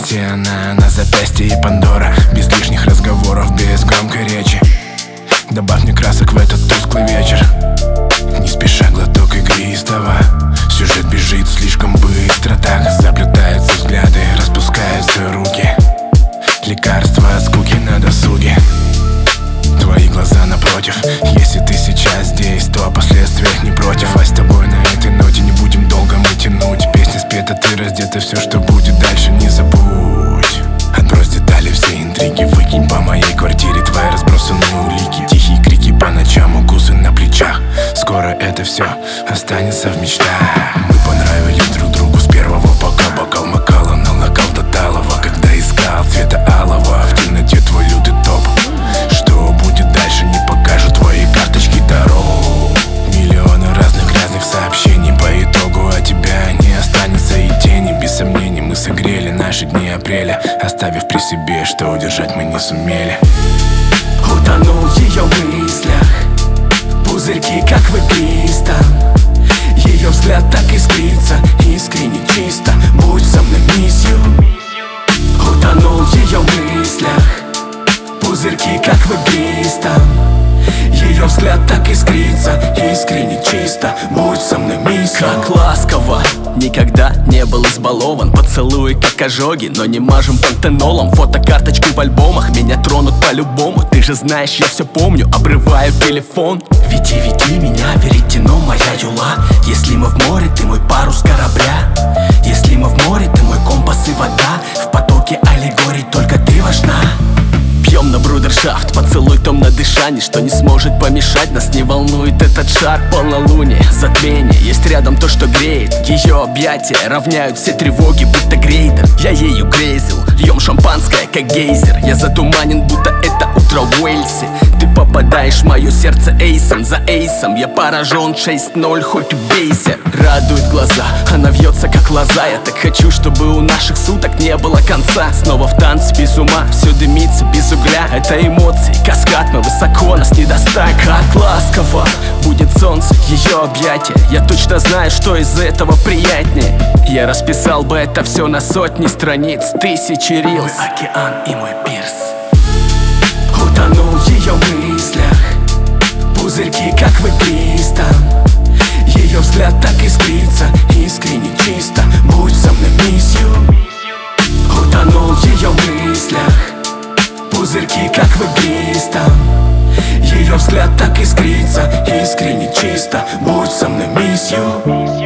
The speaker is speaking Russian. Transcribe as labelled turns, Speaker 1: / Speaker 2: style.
Speaker 1: запястье, она на запястье и Пандора. Без лишних разговоров, без громкой речи. Добавь мне красок в этот тусклый вечер. Не спеша глоток игристого. Сюжет бежит слишком быстро, так заплетаются взгляды, распускаются руки. Лекарства от скуки на досуге. Твои глаза напротив. Если ты сейчас здесь, то о последствиях не против. А с тобой на этой ноте не будем долго мы тянуть. Песня спета, ты раздета, все, что будет дальше, не забудь. Отбрось детали, все интриги, выкинь по моей квартире твои разбросанные улики. Тихие крики по ночам, укусы на плечах. Скоро это все останется в мечтах. Мы понравились друг другу с первого, пока бокал макала налагал до талого. Когда искал цвета алого, в темноте твой лютый топ. Что будет дальше, не покажут твои карточки дорог. Миллионы разных грязных сообщений, по итогу от тебя не останется и тени. Без сомнений мы согрели наши дни апреля, оставив при себе, что удержать мы не сумели.
Speaker 2: Утонул в ее мыслях, пузырьки как в игристом. Ее взгляд так искрится, искренне чисто. Будь со мной, miss you. Утонул в ее мыслях, пузырьки как в игристом. Ее взгляд так искрится, искренне чисто. Будь со мной, miss you.
Speaker 3: Как ласково, никогда не был избалован. Поцелуи как ожоги, но не мажем пантенолом. Фотокарточки в альбомах меня тронут по-любому. Ты же знаешь, я все помню, обрываю телефон.
Speaker 2: Веди, веди меня, веретено, моя юла. Если мы в море, ты мой парус корабля. Если мы в море, ты мой компас и вода. В потоке аллегорий только ты важна.
Speaker 3: Пьем на брудершафт, поцелуй томно дыша. Ничто не сможет помешать, нас не волнует этот шар. Полнолуние, затмение, есть рядом то, что греет. Ее объятия равняют все тревоги, будто грейдер. Я ею грезил, льем шампанское, как гейзер. Я затуманен, будто это утро в Уэльсе. Ты попадаешь в мое сердце эйсом за эйсом. Я поражен 6-0, хоть убейся. Радует глаза, она вьется как лоза. Я так хочу, чтобы у наших суток не было конца. Снова в танце без ума, все дымится без угля. Это эмоции, каскад, мы высоко, нас не достать.
Speaker 2: Как ласково
Speaker 3: будет солнце, ее объятия. Я точно знаю, что из этого приятнее. Я расписал бы это все на сотни страниц, тысячи рилс.
Speaker 2: Мой океан и мой пирс. Утонул в ее мыслях, пузырьки как в игристом. Ее взгляд так искрится, искренне чисто. Будь со мной, miss you. Утонул в ее мыслях, пузырьки как в игристом. Ее взгляд так искрится, искренне чисто. Будь со мной, miss you.